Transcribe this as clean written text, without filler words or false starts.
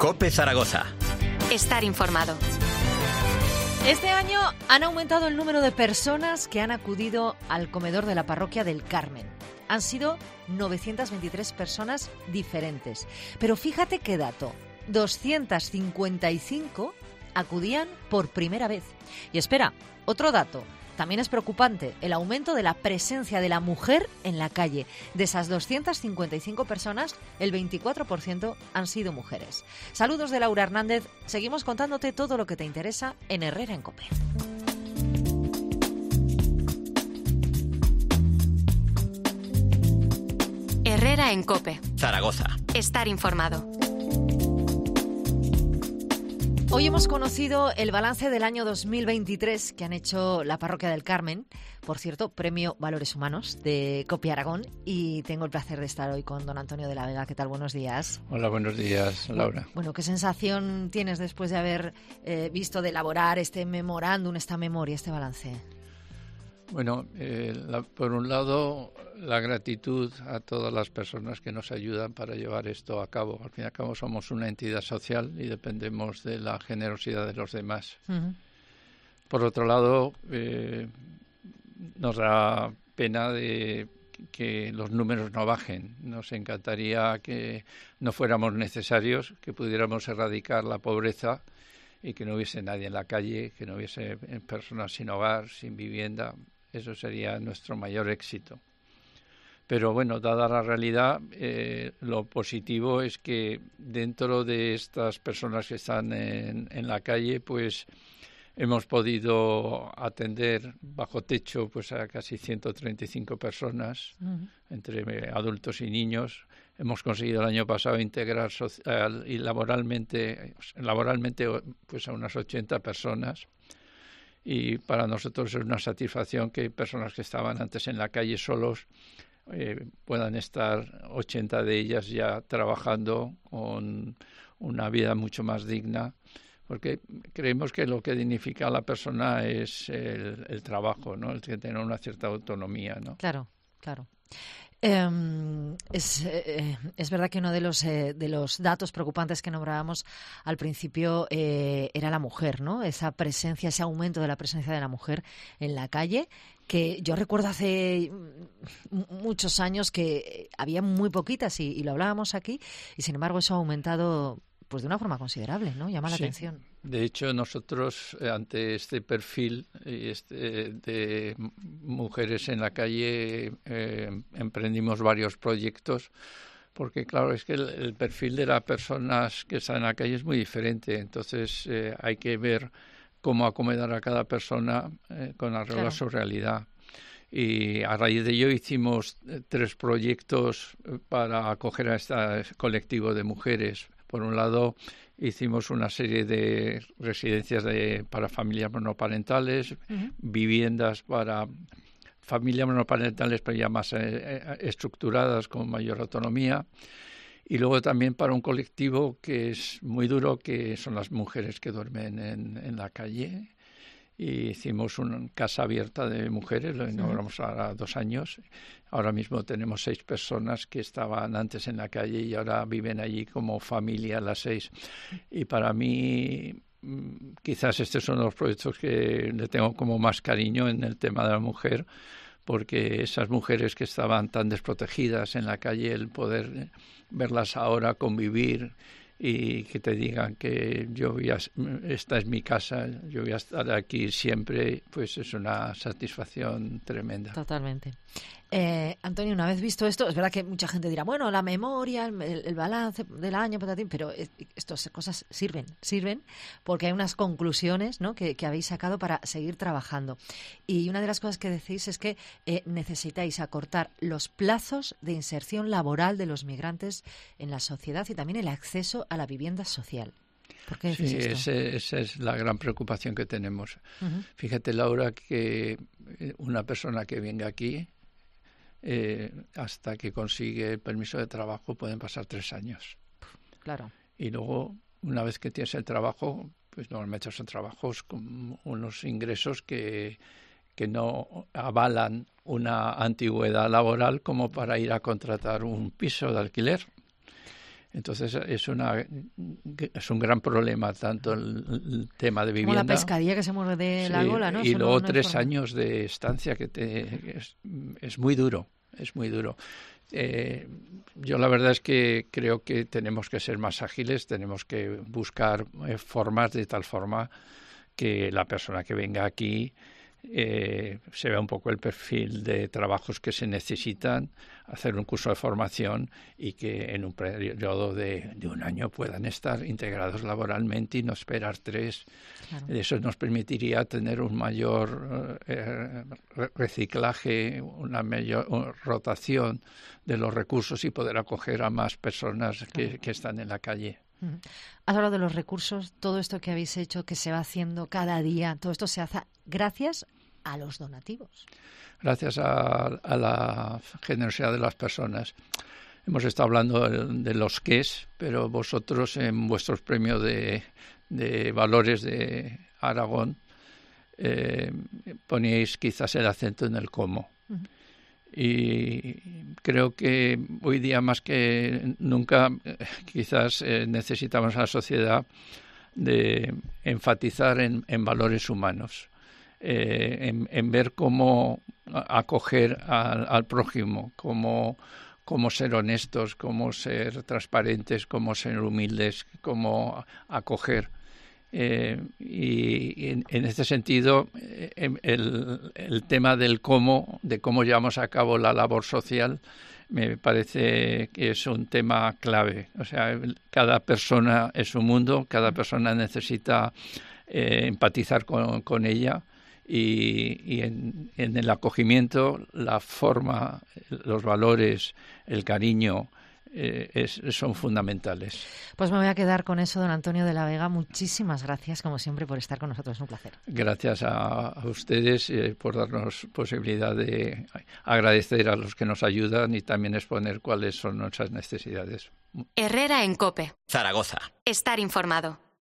COPE Zaragoza. Estar informado. Este año han aumentado el número de personas que han acudido al comedor de la parroquia del Carmen. Han sido 923 personas diferentes. Pero fíjate qué dato, 255 acudían por primera vez. Y espera, otro dato. También es preocupante el aumento de la presencia de la mujer en la calle. De esas 255 personas, el 24% han sido mujeres. Saludos de Laura Hernández. Seguimos contándote todo lo que te interesa en Herrera en COPE. Herrera en COPE. Zaragoza. Estar informado. Hoy hemos conocido el balance del año 2023 que han hecho la Parroquia del Carmen, por cierto, Premio Valores Humanos de COPE Aragón, y tengo el placer de estar hoy con don Antonio de la Vega. ¿Qué tal? Buenos días. Hola, buenos días, Laura. Bueno, ¿qué sensación tienes después de haber visto de elaborar este memorándum, esta memoria, este balance? Bueno, por un lado, la gratitud a todas las personas que nos ayudan para llevar esto a cabo. Al fin y al cabo somos una entidad social y dependemos de la generosidad de los demás. Uh-huh. Por otro lado, nos da pena de que los números no bajen. Nos encantaría que no fuéramos necesarios, que pudiéramos erradicar la pobreza y que no hubiese nadie en la calle, que no hubiese personas sin hogar, sin vivienda. Eso sería nuestro mayor éxito. Pero bueno, dada la realidad, lo positivo es que dentro de estas personas que están en la calle, pues hemos podido atender bajo techo pues a casi 135 personas, entre adultos y niños. Hemos conseguido el año pasado integrar social y laboralmente pues a unas 80 personas. Y para nosotros es una satisfacción que personas que estaban antes en la calle solos puedan estar 80 de ellas ya trabajando con una vida mucho más digna, porque creemos que lo que dignifica a la persona es el trabajo, ¿no? El que tener una cierta autonomía, ¿no? Claro, claro. Es verdad que uno de los datos preocupantes que nombrábamos al principio era la mujer, ¿no? Esa presencia, ese aumento de la presencia de la mujer en la calle, que yo recuerdo hace muchos años que había muy poquitas y lo hablábamos aquí, y sin embargo eso ha aumentado pues de una forma considerable, ¿no? Llama la atención. De hecho, nosotros ante este perfil de mujeres en la calle emprendimos varios proyectos, porque claro, es que el perfil de las personas que están en la calle es muy diferente, entonces hay que ver cómo acomodar a cada persona con arreglo a su realidad. Y a raíz de ello hicimos 3 proyectos para acoger a este colectivo de mujeres. Por un lado, hicimos una serie de residencias para familias monoparentales, viviendas para familias monoparentales, pero ya más estructuradas, con mayor autonomía. Y luego también para un colectivo que es muy duro, que son las mujeres que duermen en la calle. Y hicimos una casa abierta de mujeres, lo inauguramos ahora 2 años. Ahora mismo tenemos 6 personas que estaban antes en la calle y ahora viven allí como familia las 6. Y para mí, quizás este es uno de los proyectos que le tengo como más cariño en el tema de la mujer, porque esas mujeres que estaban tan desprotegidas en la calle, el poder verlas ahora convivir y que te digan que esta es mi casa, yo voy a estar aquí siempre, pues es una satisfacción tremenda. Totalmente. Antonio, una vez visto esto, es verdad que mucha gente dirá, bueno, la memoria, el balance del año, patatín, pero estas cosas sirven porque hay unas conclusiones, ¿no?, que habéis sacado para seguir trabajando. Y una de las cosas que decís es que necesitáis acortar los plazos de inserción laboral de los migrantes en la sociedad y también el acceso a la vivienda social. ¿Por qué decís esto? Esa es la gran preocupación que tenemos. Fíjate, Laura, que una persona que venga aquí hasta que consigue el permiso de trabajo pueden pasar 3 años. Claro. Y luego, una vez que tienes el trabajo, pues normalmente son trabajos con unos ingresos que no avalan una antigüedad laboral como para ir a contratar un piso de alquiler. Entonces es un gran problema tanto el tema de vivienda. Como la pescadilla que se muerde la gola, ¿no? Y Eso luego no 3 años de estancia es muy duro, es muy duro. Yo la verdad es que creo que tenemos que ser más ágiles, tenemos que buscar formas de tal forma que la persona que venga aquí se vea un poco el perfil de trabajos que se necesitan, hacer un curso de formación y que en un periodo de 1 año puedan estar integrados laboralmente y no esperar 3. Claro. Eso nos permitiría tener un mayor reciclaje, una mayor rotación de los recursos y poder acoger a más personas que están en la calle. Has hablado de los recursos, todo esto que habéis hecho, que se va haciendo cada día, todo esto se hace gracias a los donativos. Gracias a la generosidad de las personas. Hemos estado hablando de los qués, pero vosotros en vuestros premios de valores de Aragón poníais quizás el acento en el cómo. Uh-huh. Y creo que hoy día más que nunca quizás necesitamos a la sociedad de enfatizar en valores humanos, en ver cómo acoger al prójimo, cómo ser honestos, cómo ser transparentes, cómo ser humildes, cómo acoger. Y en este sentido, el tema de cómo llevamos a cabo la labor social me parece que es un tema clave. O sea, cada persona es un mundo, cada persona necesita empatizar con ella y en el acogimiento, la forma, los valores, el cariño, son fundamentales. Pues me voy a quedar con eso, don Antonio de la Vega. Muchísimas gracias, como siempre, por estar con nosotros. Es un placer. Gracias a ustedes por darnos posibilidad de agradecer a los que nos ayudan y también exponer cuáles son nuestras necesidades. Herrera en COPE. Zaragoza. Estar informado.